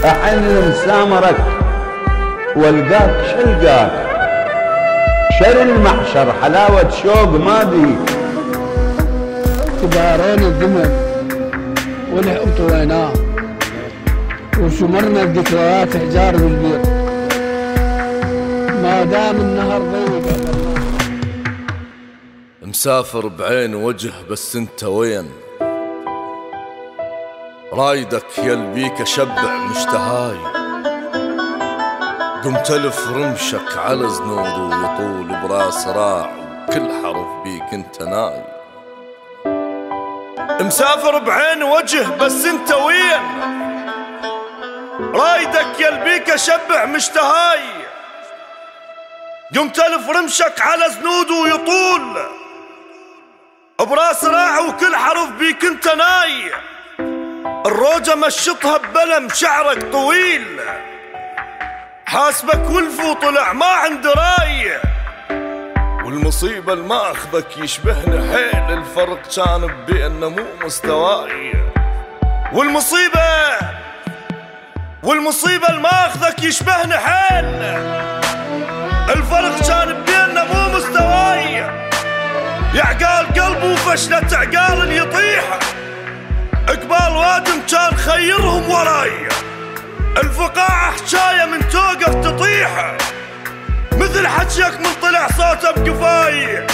أحن مسامرك والقاك شلقاك، شر المحشر حلاوة شوق ما بيك. كبارين الدمر ولحقت ويناه، وشمرنا الذكريات حجار بالبير، ما دام النهر ضيق. مسافر بعين وجه بس انت وين؟ رايدك يلبيك اشبع مشتهاي، قمت الف رمشك على زنود ويطول براس راع، وكل حرف بيك انت ناي. مسافر بعين وجه بس انت وين؟ رايدك يلبيك اشبع مشتهاي، قمت الف رمشك على زنود ويطول براس راع، وكل حرف بيك انت ناي. الروجة مشطها ببلم شعرك طويل، حاسبك ولف وطلع ما عند راي، والمصيبة الما اخذك يشبهني حيل، الفرق كان بيننا مو مستواي. والمصيبة الما اخذك يشبهني حيل، الفرق كان بيننا مو مستواي. يعقال قلب وفشلة عقال يطيح، اقبال وادم كان خيرهم وراي، الفقاعة حجاية من توقف تطيح، مثل حجيك من طلع صوته بقفاي.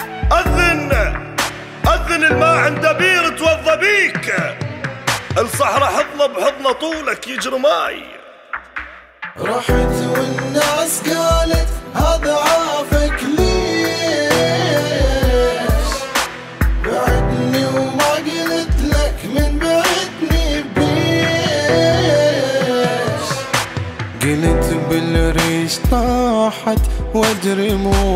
أذن الما عنده بير توضى بيك، الصحراء حضنه بحضنه طولك يجري ماي. رحت والناس قالت هذا عافك ليش، بعدني وما قلت لك من بعدني بيش، قلت بالريش طاحت وادري مو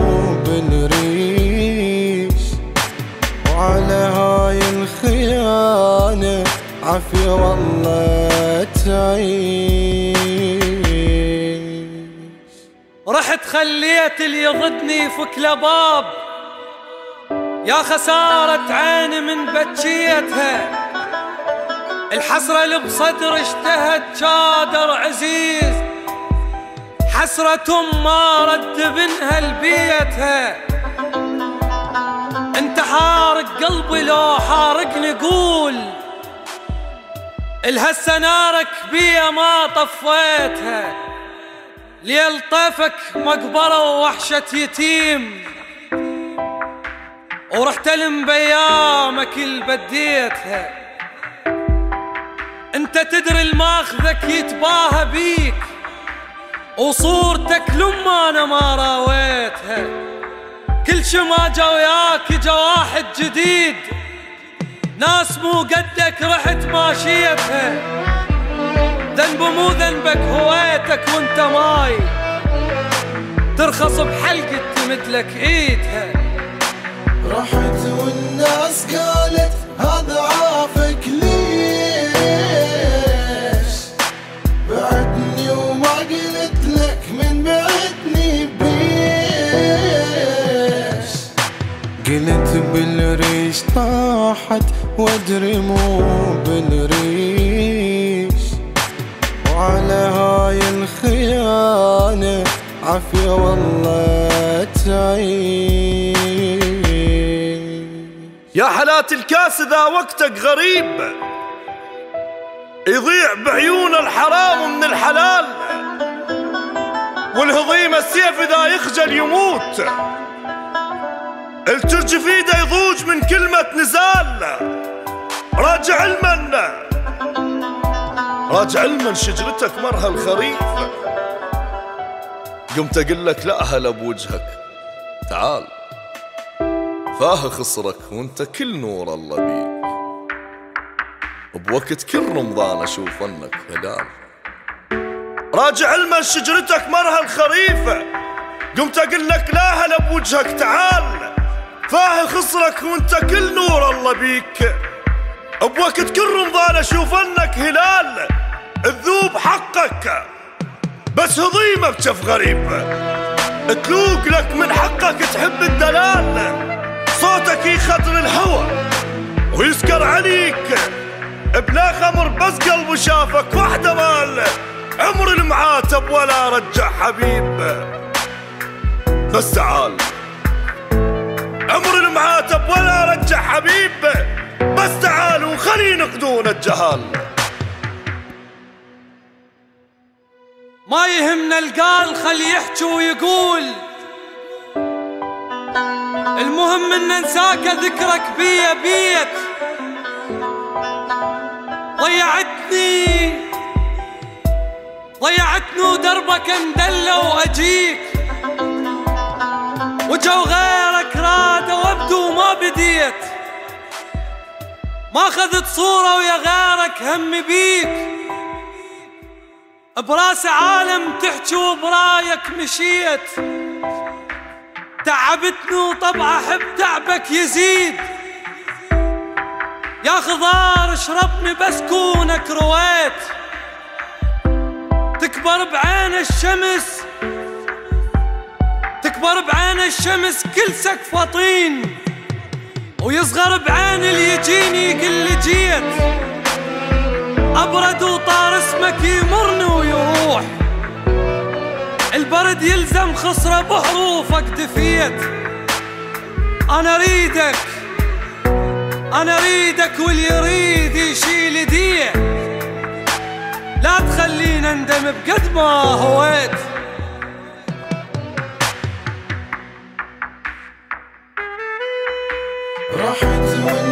بالريش، وعلى هاي الخيانة عافية والله تعيش. رحت خليت اللي يضدني فك لباب، يا خسارة عيني من بكيتها، الحسرة اللي بصدر اشتهت شادر عزيز، حسرة ما رد بنها لبيتها. انت حارق قلبي لو حارقني قول، الهسه نارك بيا ما طفيتها، ليل طيفك مقبرة ووحشة يتيم، ورحت الم بيامك اللي بديتها. انت تدري الماخذك يتباهى بيك، وصورتك لما انا ما راويتها، كل شي ما جا وياك جا واحد جديد، ناس مو قدك رحت ماشيتها، ذنب مو ذنبك هويتك وانت ماي، ترخص بحلقة تمدلك ايدها. رحت والناس قالت هذا عافك ليش، بعدني وما قلت لك من بعدني بيش، قلت بالريش طاحت وادري مو بالريش، وعلى هاي الخيانة عافية والله تعيش. يا حالات الكاس ذا وقتك غريب، يضيع بعيون الحرام من الحلال، والهضيم السيف إذا يخجل يموت، الترج في ايده يضوج من كلمة نزال. راجع المن شجرتك مرها الخريف، قمت اقول لك لا هلا بوجهك تعال، فاه خصرك وانت كل نور الله بيك، بوقت كل رمضان اشوف انك هلال. راجع المن شجرتك مرها الخريفة، قمت اقول لك لا هلا بوجهك تعال، فاه خصرك وانت كل نور الله بيك، بوقت كل رمضان اشوف انك هلال. الذوب حقك بس هضيمة بجف غريب، تلوق لك من حقك تحب الدلال، صوتك يخدر الهوى ويسكر عليك، بلا خمر بس قلبه شافك وحده مال. عمر المعاتب ولا رجع حبيب بس تعال. عمر المعاتب ولا رجع حبيب بس تعال وخلي نقدون الجهال. ما يهمنا القال خلي يحكي ويقول، المهم ان ننساك ذكرك بيا بيت. ضيعتني ودربك اندله واجيك، وجو غيرك راد وابدو ما بديت. ما اخذت صورة ويا غيرك هم بيك، براس عالم تحكي وبرايك مشيت. تعبتني وطبع احب تعبك يزيد، يا خضار اشربني بس كونك رويت. تكبر بعين الشمس كل سقف طين، ويصغر بعين اللي يجيني يقل جيت. ابرد وطار اسمك يمرني ويروح، البرد يلزم خصره بحروفك دفيت. انا اريدك واللي يريد يشيل يديه، لا تخلينا ندم بقد ما هويت. راحت